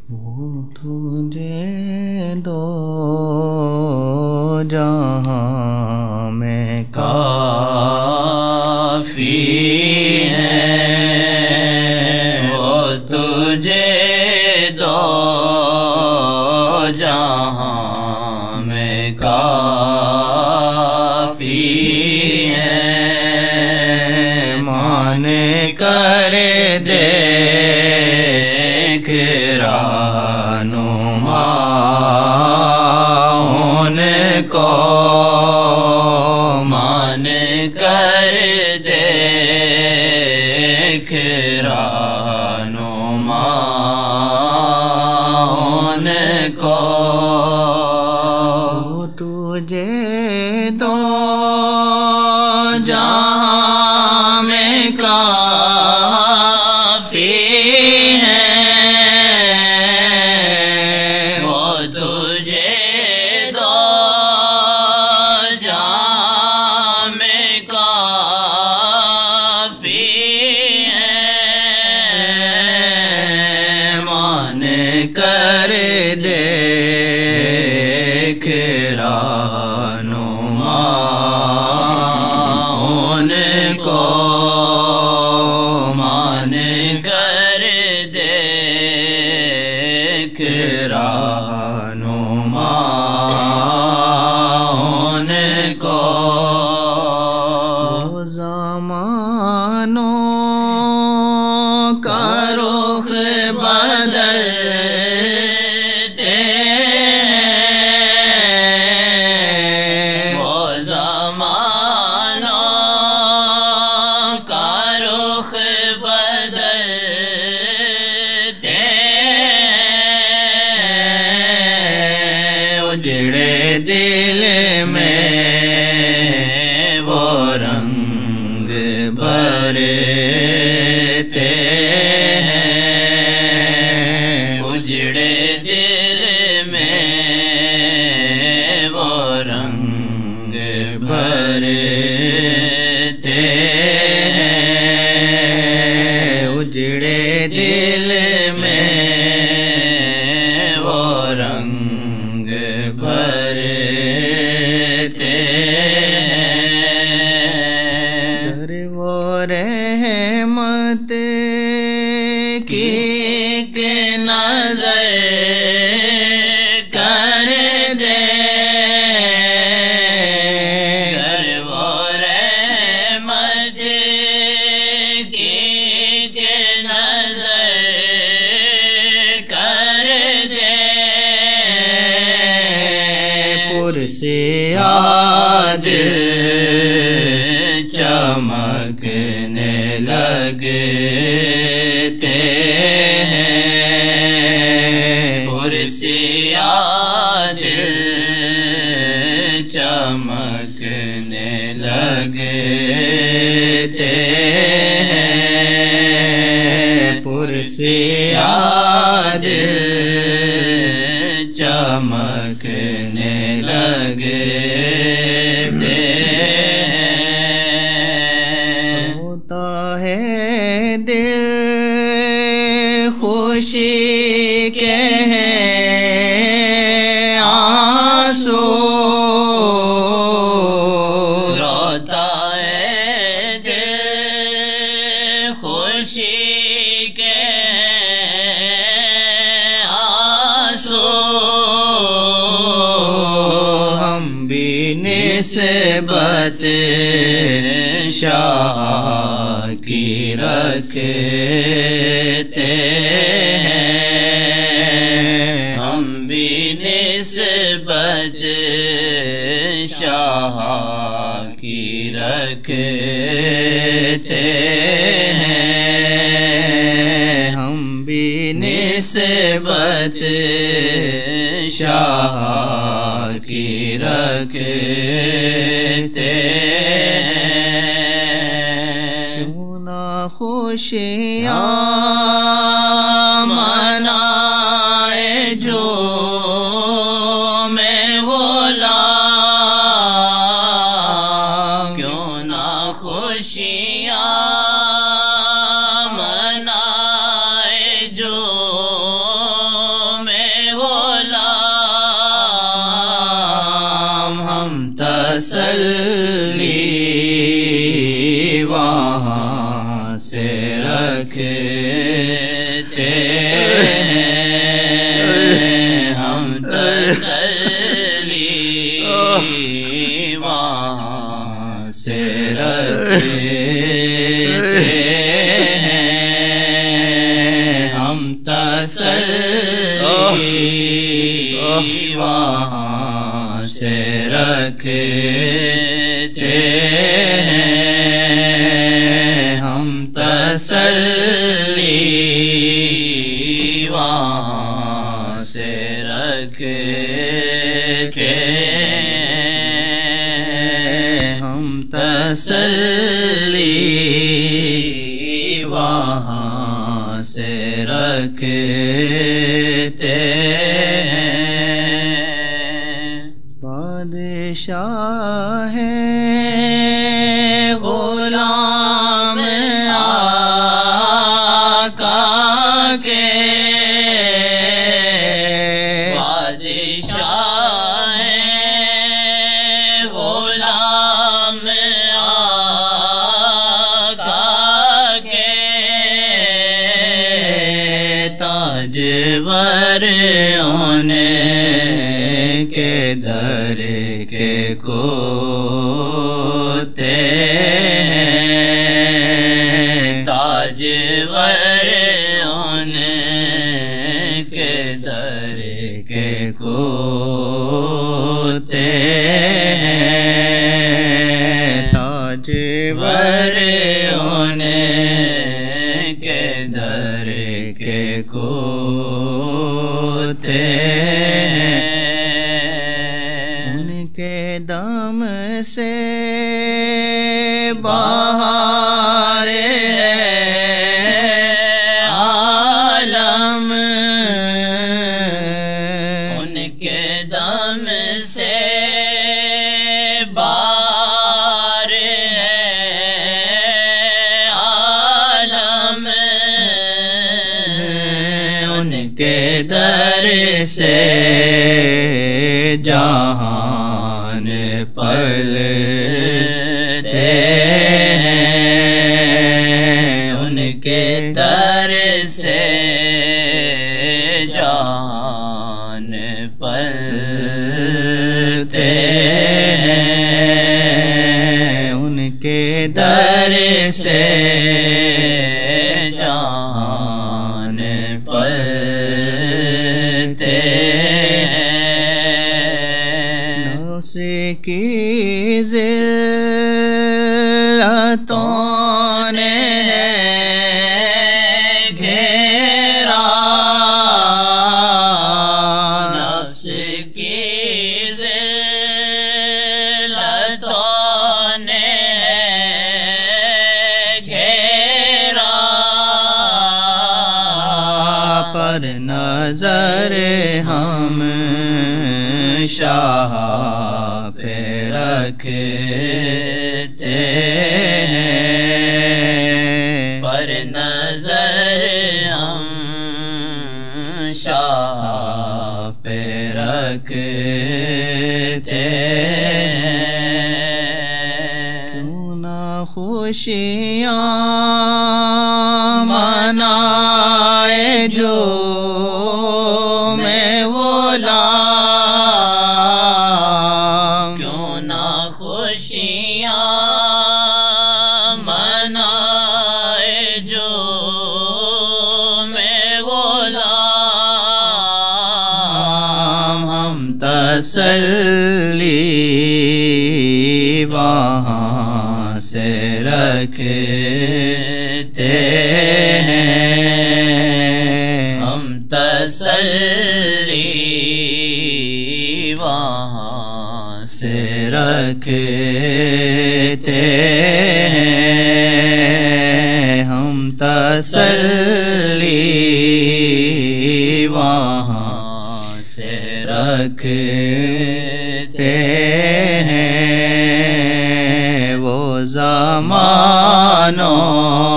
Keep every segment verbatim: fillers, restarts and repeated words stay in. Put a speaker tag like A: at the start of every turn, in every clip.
A: وہ تجھے دو جہاں میں کافی ہے، وہ تجھے دو جہاں میں کافی ہے، مان کر دیکھ رہنما ان کو، مان کر دیکھ رہنما ان کو، تجھے دو جہاں میں کافی ہے، وہ تجھے دو جہاں میں کافی ہے، مان کر دیکھ رہنما ان کو، مان کر دیکھ رہنما ان کو، وہ زمانوں کا رخ بدلتے ہیں، وہ زمانوں کا رخ بدلتے ہیں، اجڑے دل میں وہ رنگ بھرتے ہیں، اجڑے دل میں وہ رنگ بھرتے ہیں، اجڑے دل میں وہ رنگ بھرتے ہیں، در وہ رحمت کی ایک نظر کر دے، گر وہ رحمت کی ایک نظر کر دے، پرسیاد چمکنے لگتے ہیں، پرسیاد چمکنے لگتے ہیں، پرسیاد چمکنے لگتے ہیں، ہوتا ہے دل خوشی کے ہیں آنسو، روتا ہے دل خوشی کے آنسو، ہم بھی نسبت شاہ کی رکھتے ہیں، ہم بھی نسبت شاہ کی رکھتے ہیں، ہم بھی نسبت شاہ کی رکھتے ہیں، کیوں نہ خوشیاں منائے جو میں غلام، کیوں نہ خوشیاں منائے جو تسلی وہاں سے رکھتے ہیں ہم تسلی وہاں سے رکھتے ہیں ہم تسلی وہاں سے رکھتے ہیں ہم تسلی وہاں سے رکھتے ہیں ہم تسلی وہاں سے رکھتے بادشاہ غلام آقا کے بادشاہ غلام آقا کے تاجور انہیں کے در کے کوتے ہیں تاجور ان کے در کے کوتے ہیں تاجور ان کے در کے کوتے کے دم سے بہار عالم ان کے دم سے بہار عالم ان کے در سے جہان پلتے ہیں ان کے در سے جہان پلتے ہیں ان کے در سے جہان پلتے کی ذلتوں نے گھیرا نفس کی ذلتوں نے گھیرا پر نظر ہم شاہ پہ رکھتے ہیں پر نظر ہم شاہ پہ رکھتے ہیں کیوں نہ خوشیاں منائے جو میں غلام کیوں نہ خوشیاں منائے جو میں غلام ہم تسلی وہاں سے رکھتے ہیں ہم تسلی وہاں سے رکھتے ہیں ہم تسلی وہاں سے رکھتے ہیں وہ زمانوں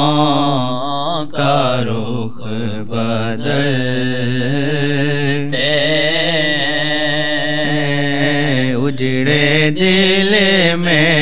A: کا رخ بدلتے اجڑے دل میں